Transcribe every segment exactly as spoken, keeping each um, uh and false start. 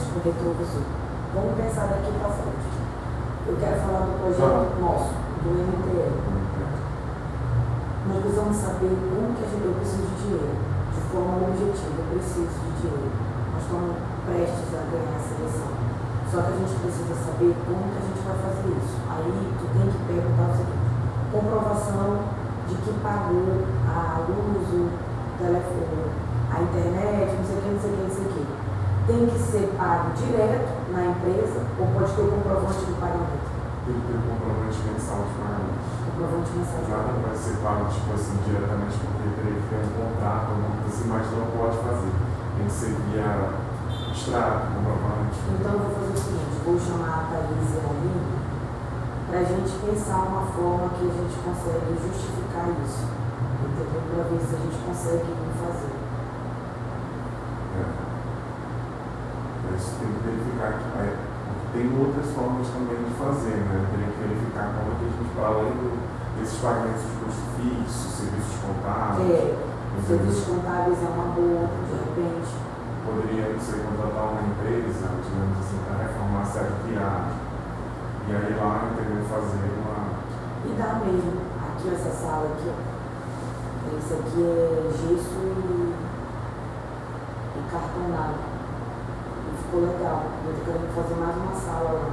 com retrovisor. Vamos pensar daqui para frente. Eu quero falar do projeto nosso, do M T L. Nós precisamos saber como que a gente, eu preciso de dinheiro, de forma objetiva, eu preciso de dinheiro. Nós estamos prestes a ganhar a seleção. Só que a gente precisa saber como que a gente vai fazer isso. Aí tu tem que perguntar o seguinte: comprovação de que pagou a luz, o telefone, a internet, não sei o que, não sei o que, não sei o que. Tem que ser pago direto na empresa ou pode ter comprovante de pagamento? Tem que ter um comprovante mensal de pagamento. Comprovante mensal de Nada pagamento. vai ser pago tipo assim, diretamente porque teria que ter um contrato, alguma coisa assim, mas não pode fazer. Tem que ser via extrato, comprovante. Então eu vou fazer o seguinte: vou chamar a Thaís e a Aline para a gente pensar uma forma que a gente consegue justificar isso. Entendeu? Para ver se a gente consegue fazer. É. Mas tem que verificar que é, tem outras formas também de fazer, né? Tem que verificar como é que a gente, para além do, desses pagamentos de custo fixo, serviços contábeis. É, serviços contábeis é uma boa, de repente. Poderia você contratar uma empresa, digamos assim, para reformar certo viagem. E aí lá entendeu fazer uma. E dá mesmo. Aqui essa sala aqui, ó. Esse aqui é gesso e, e cartonado. E ficou legal. Eu tô querendo fazer mais uma sala lá.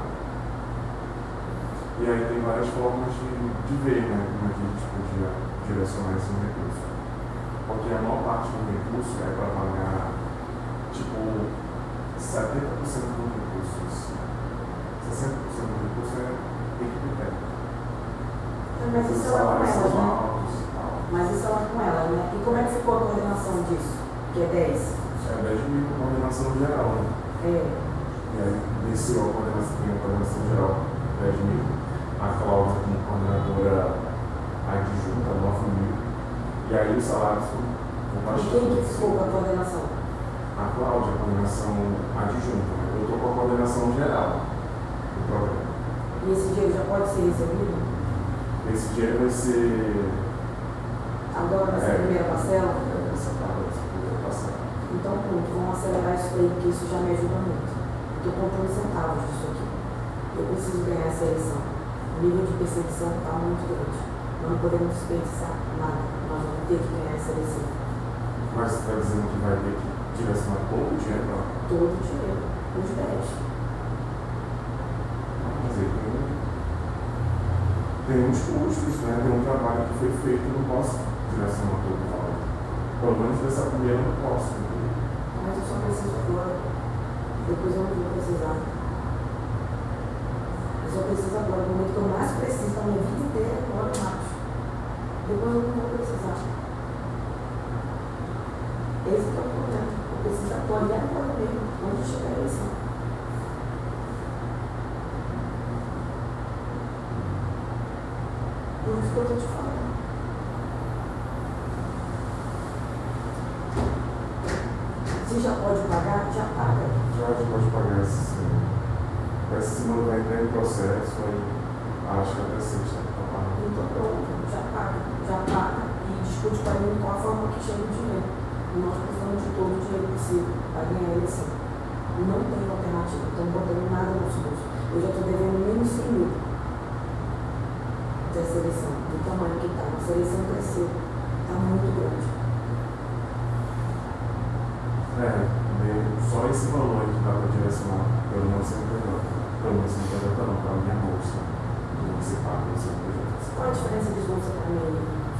E aí tem várias formas de, de ver, né, como a gente podia direcionar esse recurso. Porque a maior parte do recurso é para pagar, tipo, setenta por cento do recurso. sessenta por cento do recurso é equipe técnica. Mas isso é lá com elas, né? Altos e tal. Mas isso é lá com elas, né? E como é que ficou a coordenação disso? Que é dez? É dez mil com coordenação geral, né? É. E aí desceu a coordenação, tem a coordenação geral dez mil, a Cláudia como coordenadora adjunta nove mil, e aí os salários são E baixos. quem que ficou com a coordenação? A Cláudia, a coordenação adjunta, né? Eu estou com a coordenação geral do programa. E esse dinheiro já pode ser recebido? Esse dinheiro vai ser. Agora nessa É. primeira parcela? É, essa parte, essa primeira parcela. Então pronto, vamos acelerar isso aí, porque isso já me ajuda muito. Estou contando centavos disso aqui. Eu preciso ganhar essa eleição. O nível de perseguição está muito grande. Nós não podemos desperdiçar nada. Nós vamos ter que ganhar essa eleição. Mas você está dizendo que vai ter que direcionar todo o dinheiro lá? Todo o dinheiro. Os dez. Quer dizer, tem, tem uns custos, né? Tem um trabalho que foi feito, eu não posso direcionar todo o valor. Pelo menos dessa primeira eu não posso. Entendeu? Mas eu só preciso agora. Depois eu não vou precisar. Eu só preciso agora. No momento que eu mais preciso da minha vida inteira é agora, Marcos. Depois eu não vou precisar. Esse que é o problema. Eu preciso agora e agora mesmo. Onde chegar a eleição. Por isso que eu estou te falando. Se já pode pagar, já paga. Já já pode pagar essa semana. Essa semana vai entrar em processo, aí acho que até sexta está pagando. Então pronto, já paga, já paga. E discute para mim qual a forma que chega o dinheiro. E nós precisamos de todo o dinheiro possível para ganhar a eleição. Não tem alternativa, não estamos botando nada no nosso bolso. Eu já estou devendo menos cem mil dessa eleição, do tamanho que está. Nossa eleição cresceu, está muito grande. É, meio, só esse valor que dá para direcionar, pelo menos sem projeto. Pelo menos sem projeto não, para a minha bolsa. Do municipal, pelo seu projeto. Qual a diferença de bolsa para mim?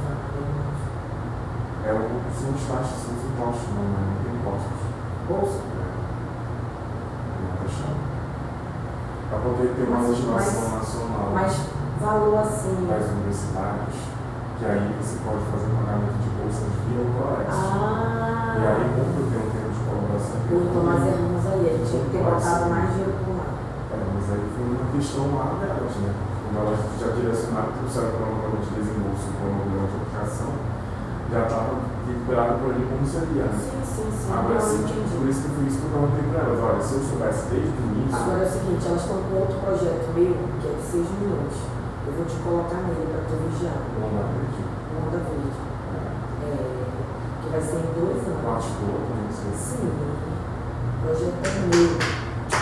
É o, são as taxas, são os impostos, não, não tem impostos. Bolsa? É, não é taxado. Para poder ter uma Mas- legislação mas- nacional Mas valor assim. das universidades, que aí você pode fazer pagamento de bolsas via o Corex. Ah! E aí, como eu tenho um tempo de colaboração aqui, O Tomás Hermos aí, ele tinha que ter botado mais dinheiro por lá. É, mas aí foi uma questão lá delas, né? Quando elas já direcionaram, trouxeram para o programa de desembolso, para o programa de aplicação, já estava liberado por ali como seria, né? Sim, sim, sim. Agora eu sim, entendi. por isso que foi isso que eu perguntei para elas. Olha, se eu soubesse desde o início. Agora é o seguinte, elas estão com outro projeto meu, que é de seis milhões. Eu vou te colocar nele para tu vigiar. Não dá verde. Onda Verde. É, que vai ser em dois anos. Parte do outro, não sei. Sim. O projeto é meu.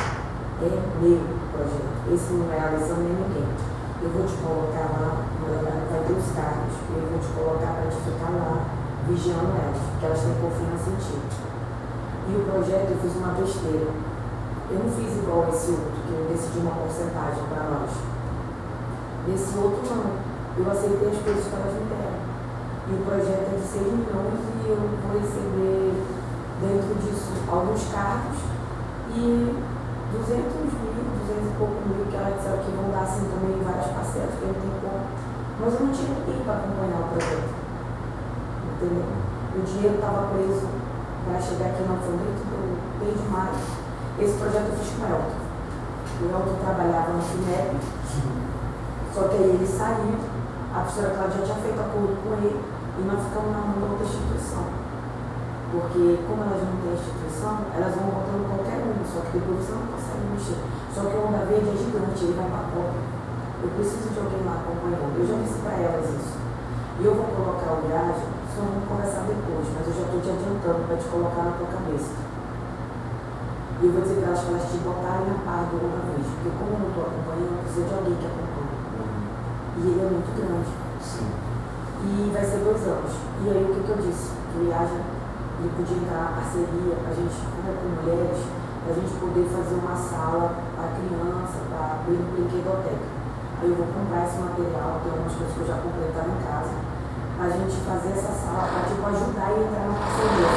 meu projeto. Esse não é a lição nem ninguém. Eu vou te colocar lá, vai ter os carros, eu vou te colocar para te ficar lá, vigiando elas, porque elas têm confiança em ti. E o projeto eu fiz uma besteira. Eu não fiz igual esse outro, que eu decidi uma porcentagem para nós. Esse outro não. Eu aceitei as coisas que elas me deram. E o projeto é de seis milhões e eu vou receber dentro disso alguns carros e duzentos mil, duzentos e pouco mil que elas disseram que vão dar assim também em várias parcelas, que eu não tenho como. Mas eu não tinha ninguém para acompanhar o projeto. Entendeu? O dinheiro estava preso para chegar aqui no dentro do mês de maio. Esse projeto eu fiz com o Elton. O Elton trabalhava no FINEP, só que aí ele saiu, a professora Cláudia já tinha feito acordo com ele e nós ficamos na mão da outra instituição. Porque como elas não têm instituição, elas vão botando qualquer uma, só que depois você não consegue mexer. Só que o Onda Verde é gigante, ele vai para a Copa. Eu preciso de alguém lá acompanhando. Eu já disse para elas isso. E eu vou colocar o viagem, só vamos conversar depois, mas eu já estou te adiantando para te colocar na tua cabeça. E eu vou dizer para elas que elas te botarem a par do Onda Verde, porque como eu não estou acompanhando, eu preciso de alguém que acompanhe. E ele é muito grande. Sim. E vai ser dois anos. E aí o que, que eu disse? Que viagem, ele podia entrar na parceria, a gente, como é com mulheres, para a gente poder fazer uma sala para criança, para abrir um brinquedoteca. Aí eu vou comprar esse material, tem algumas coisas que eu já comprei tá em casa, para a gente fazer essa sala, para tipo, ajudar e entrar na parceria.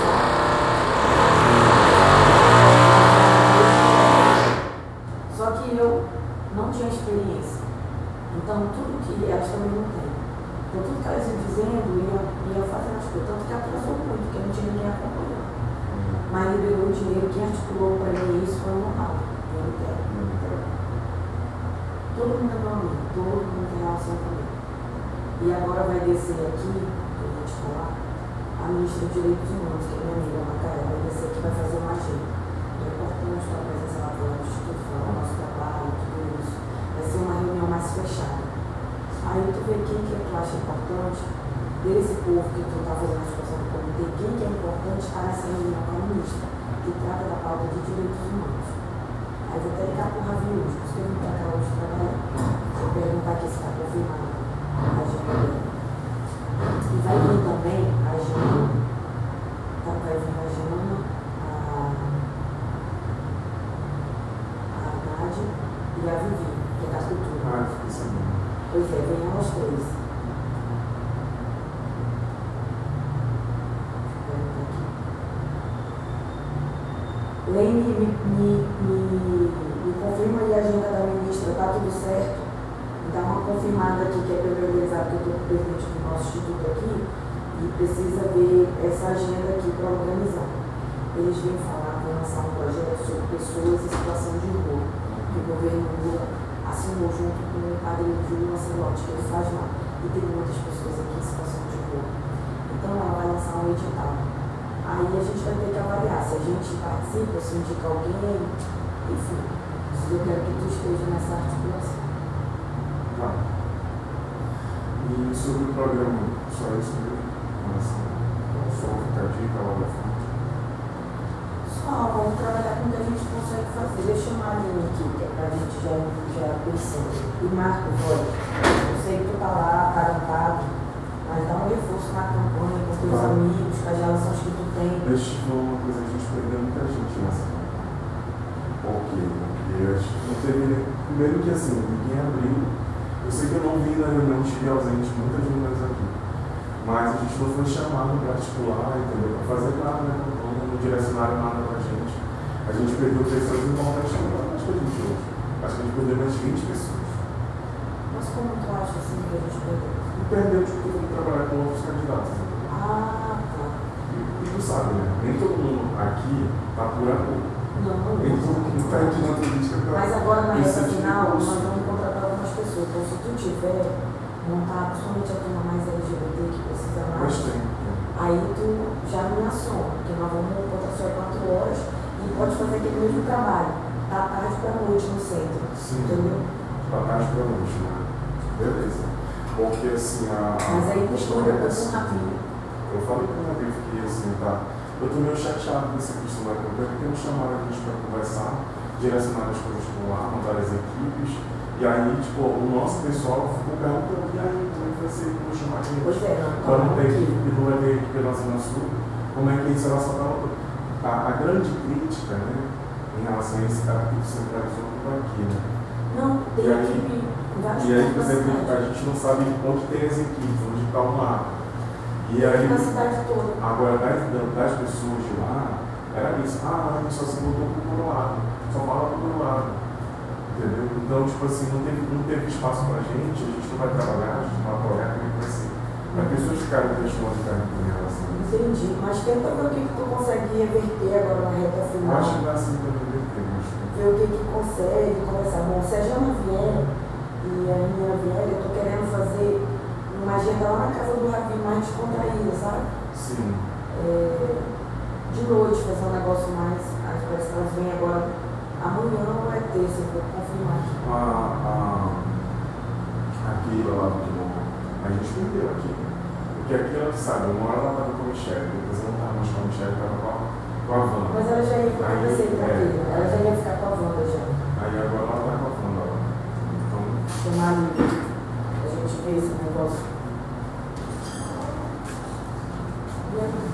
Só que eu não tinha experiência. Então, tudo que elas também não têm. Então, tudo que elas iam dizendo, ia, ia fazendo as coisas. Tanto que atrasou muito, porque não tinha ninguém acompanhando. Mas liberou o dinheiro, quem articulou para mim isso foi o normal. Eu não quero. Todo mundo é meu amigo, todo mundo tem relação comigo. E agora vai descer aqui, eu vou te falar, a ministra de Direitos Humanos, que é minha amiga Macaé, vai descer aqui e vai fazer uma agenda. É importante a presença lá do Instituto, falar o nosso trabalho, tudo isso. Vai ser uma reunião mais fechada. Aí tu vê quem que tu acha importante, desse povo que tu está fazendo a situação do comitê, quem que é importante estar nessa reunião com a ministra, que trata da pauta de direitos humanos. Aí vou até ligar para o Ravi hoje, por isso que eu vim para cá hoje trabalhar. Vou perguntar aqui se está confirmado a agenda dele. E vai vir também a Jana, tá, vai vir a Jana, a, a Nádia e a Vivi, que é da cultura. Ah, fiquei sabendo. Pois é, vem elas três. Lene, me, me, me, me confirma aí a agenda da ministra, está tudo certo? Me dá uma confirmada aqui que é para eu organizar, porque eu estou com o presidente do nosso instituto aqui e precisa ver essa agenda aqui para organizar. Eles vêm falar, vão lançar um projeto sobre pessoas em situação de rua, que o governo Lula assinou junto com o padre Júlio Lancelotti, que ele faz lá. E tem muitas pessoas aqui em situação de rua. Então ela vai lançar um edital. Aí a gente vai ter que avaliar se a gente participa, se indica alguém, enfim. Eu quero que tu esteja nessa articulação. Tá. E sobre o programa, só isso mesmo? Só ficar dica lá da frente? Só, vamos trabalhar com o que a gente consegue fazer. Deixa eu chamar a linha aqui, que é pra gente já, já pensando. E Marco, olha, eu sei que tu tá lá, tarantado, mas dá um reforço na campanha, com teus Claro. amigos, com as relações que tu tem. Deixa eu falar uma coisa, a gente perdeu muita gente nessa campanha. Ok, porque eu acho que não teve. Primeiro que assim, ninguém abriu. Eu sei que eu não vim na reunião, estive ausente, muitas reuniões aqui. Mas a gente não foi chamado para articular, entendeu? Para fazer nada na campanha, não direcionaram nada para a gente. A gente perdeu pessoas importantes, não acho que a gente hoje. Acho que a gente perdeu mais de vinte pessoas. Mas como tu acha assim que a gente perdeu? E perdeu porque eu fui trabalhar com outros candidatos. Né? Ah, tá. E, e tu sabe, né? Nem todo mundo aqui está por apoio. Não, não. Nem todo mundo está aqui na política para. Mas agora na reta Esse final, tipo de nós vamos contratar algumas pessoas. Então, se tu tiver montado, somente a turma mais L G B T que precisa mais, Mas tem. aí tu já me aciona, porque nós vamos botar só quatro horas e pode fazer aquele mesmo trabalho, da tarde para a noite no centro. Sim. Entendeu? Da tarde para a noite, né? Beleza. Porque assim, a. Mas aí tu escolheu a- com um rapinho. Eu falei com o Davi que assim, tá. Eu tô meio chateado com essa questão da campanha, porque não chamaram a gente para conversar. direcionar as coisas por lá, montar as equipes. E aí, tipo, o nosso pessoal ficou perguntando, e aí, como é que vai ser? Vou chamar aqui. Pois é, não, quando não, tem aqui. equipe, não vai ter equipe na Zona Sul, como é que isso vai só a, a grande crítica, né, em relação a esse cara que centralizou tudo aqui, né? Não, tem e aí, equipe em vários E aí, por pontos da exemplo, cidade. a gente não sabe onde tem as equipes, onde está o mapa. E aí, Na cidade toda. agora, das, das pessoas de lá, era isso. Ah, a gente só se mudou pro Coroado, só fala pro Coroado. Entendeu? Então, tipo assim, não teve, não teve espaço pra gente, a gente não vai trabalhar, a gente não vai apoiar, como é que vai ser? As pessoas ficaram deixando de ficar em relação a isso. Entendi, mas tenta ver o que, que tu consegue reverter agora na reta Eu final. acho que dá sim pra reverter, mas... Ver o que, que consegue conversar. Bom, se a Jana vier e a menina vier, eu tô querendo fazer uma agenda lá na casa do Ravi mais descontraída, sabe? Sim. É, de noite, fazer um negócio mais. As parece que elas vêm agora. Amanhã ou é terça, eu vou confirmar aqui. A, a, a Keila lá do Quilombo, a gente perdeu aqui. Porque aqui ela sabe, uma hora ela estava com a Michelle, depois ela não estava mais com a Michelle, estava com a, com a Wanda. Mas ela já ia ficar Aí, com é, ela já ia ficar com a Wanda já. Aí agora ela está com a Wanda lá. Então, Tomar livre. A gente vê esse negócio. E é